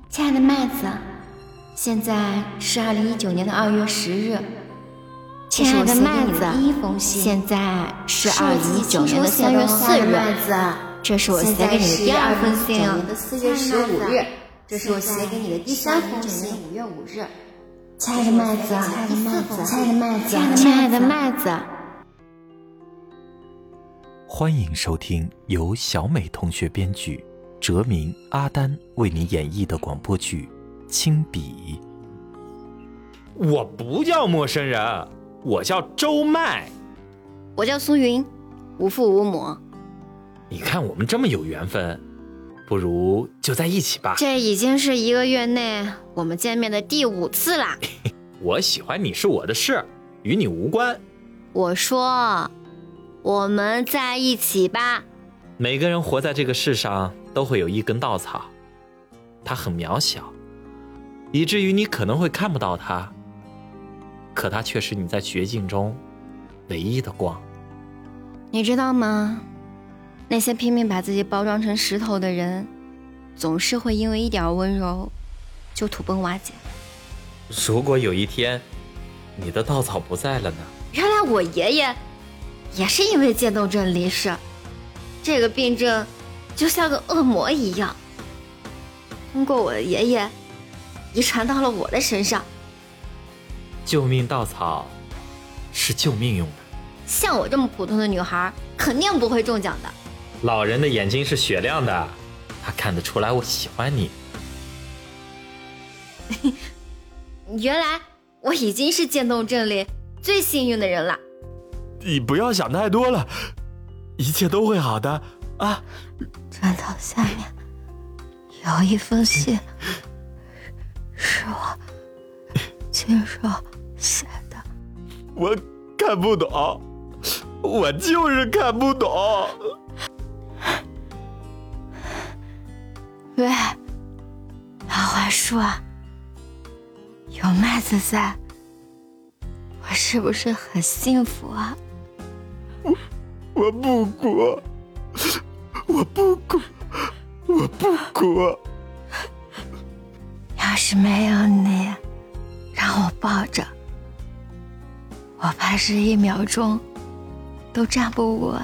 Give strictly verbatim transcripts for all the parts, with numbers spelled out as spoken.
亲爱的麦子，现在是二零一九年的二月十日。亲爱的麦子，第一封信。现在是二零一九年的三月四日。这是我写给你的第二封信。 的四月十五日，这是我写给你的第三封信。五月五日。 亲爱的麦子，亲爱的麦子，亲爱的麦子，亲爱的麦子。 欢迎收听由小美同学编剧，哲明、阿丹为你演绎的广播剧《亲笔》。 我不叫陌生人，我叫周麦。 我叫苏云，无父无母。 你看我们这么有缘分，不如就在一起吧。 这已经是一个月内我们见面的第五次啦。 我喜欢你是我的事，与你无关。 我说我们在一起吧。 每个人活在这个世上都会有一根稻草，它很渺小，以至于你可能会看不到它，可它却是你在绝境中唯一的光。 你知道吗？那些拼命把自己包装成石头的人，总是会因为一点温柔就土崩瓦解。 如果有一天你的稻草不在了呢？ 原来我爷爷也是因为渐冻症离世，这个病症就像个恶魔一样，通过我的爷爷遗传到了我的身上。 救命稻草是救命用的， 像我这么普通的女孩肯定不会中奖的。 老人的眼睛是雪亮的，他看得出来我喜欢你。 原来我已经是渐冻症里最幸运的人了。 你不要想太多了，一切都会好的啊。 转到下面有一封信，是我亲手写的。 我看不懂，我就是看不懂。 喂，老槐树啊，有麦子在，我是不是很幸福啊？ 我我不哭，我不哭，我不哭。 要是没有你让我抱着，我怕是一秒钟都站不稳。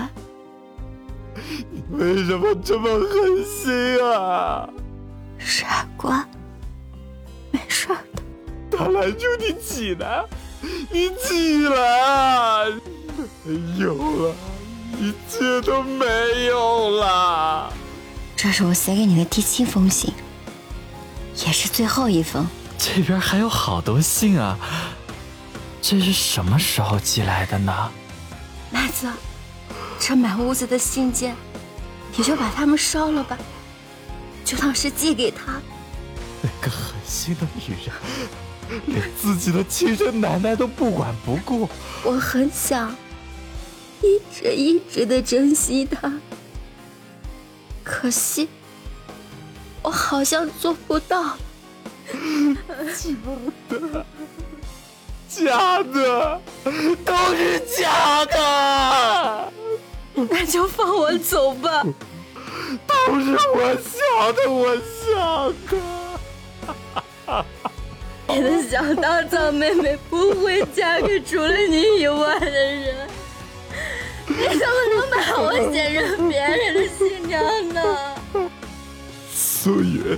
为什么这么狠心啊？ 傻瓜，没事的。 他拦住你起来，你起来，没有了，一切都没有了。 这是我写给你的第七封信，也是最后一封。 这边还有好多信啊，这是什么时候寄来的呢？ 麦子，这满屋子的信件，你就把它们烧了吧，就当是寄给他。 那个狠心的女人，连自己的亲生奶奶都不管不顾。 我很想一直一直的珍惜她，可惜我好像做不到。 假的，都是假的。 那就放我走吧。 都是我想的，我想的。 你的小稻草妹妹不会嫁给除了你以外的人，你怎么能把我写成别人的新娘呢？ 苏云，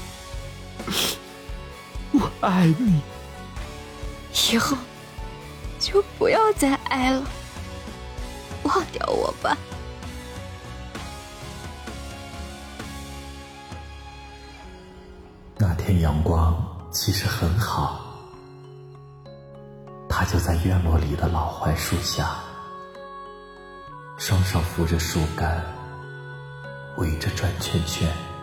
我爱你， 以后就不要再爱了，忘掉我吧。 那天阳光其实很好，他就在院落里的老槐树下，双手扶着树干，围着转圈圈。